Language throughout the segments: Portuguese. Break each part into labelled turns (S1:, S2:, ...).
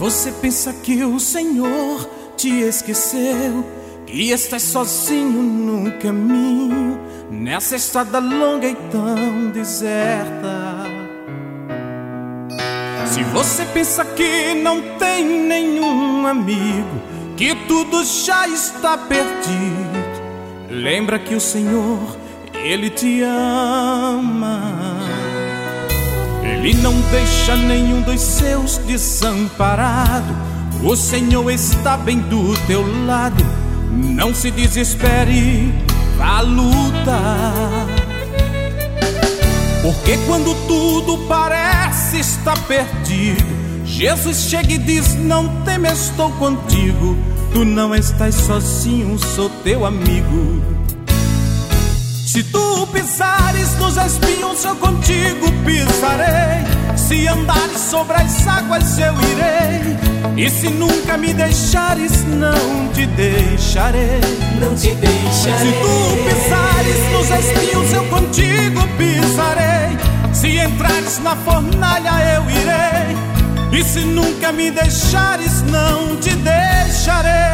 S1: você pensa que o Senhor te esqueceu, que estás sozinho no caminho, nessa estrada longa e tão deserta. Se você pensa que não tem nenhum amigo, que tudo já está perdido, lembra que o Senhor, Ele te ama. Ele não deixa nenhum dos seus desamparado. O Senhor está bem do teu lado. Não se desespere, vá lutar. Porque quando tudo parece estar perdido, Jesus chega e diz: não temas, estou contigo. Tu não estás sozinho, sou teu amigo. Se tu pisares nos espinhos, eu contigo pisarei. Se andares sobre as águas, eu irei. E se nunca me deixares, não te deixarei.
S2: Não te deixarei.
S1: Se tu pisares nos espinhos, eu contigo pisarei. Se entrares na fornalha, eu irei. E se nunca me deixares, não te deixarei.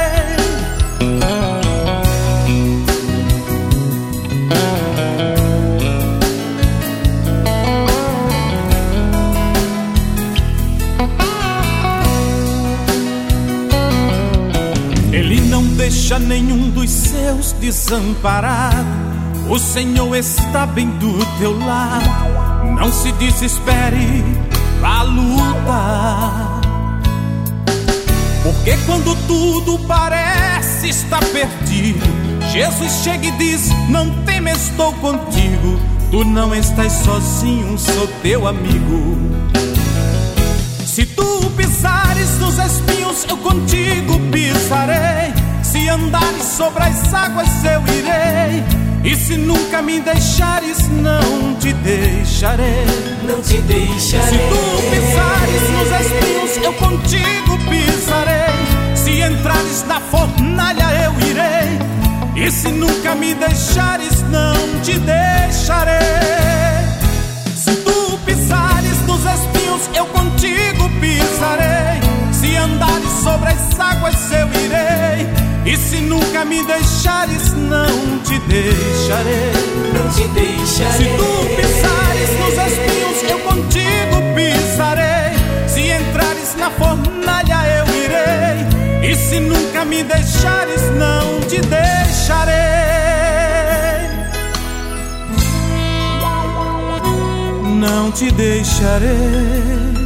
S1: Ele não deixa nenhum dos seus desamparado. O Senhor está bem do teu lado. Não se desespere, vá lutar. Porque quando tudo parece estar perdido, Jesus chega e diz: não temas, estou contigo. Tu não estás sozinho, sou teu amigo. Se tu pisares nos espinhos, eu contigo pisarei. Se andares sobre as águas, eu irei. E se nunca me deixares, não te deixarei.
S2: Não te deixarei.
S1: Se tu pisares nos espinhos, eu contigo pisarei. Se entrares na fornalha, eu irei. E se nunca me deixares, não te deixarei. Se tu pisares nos espinhos, eu contigo pisarei. Se andares sobre as águas, eu irei. E se nunca me deixares, não te deixarei.
S2: Não te deixarei.
S1: Se tu pisares nos espinhos, eu contigo pisarei. Se entrares na fornalha, eu irei. E se nunca me deixares, não te deixarei. Não te deixarei.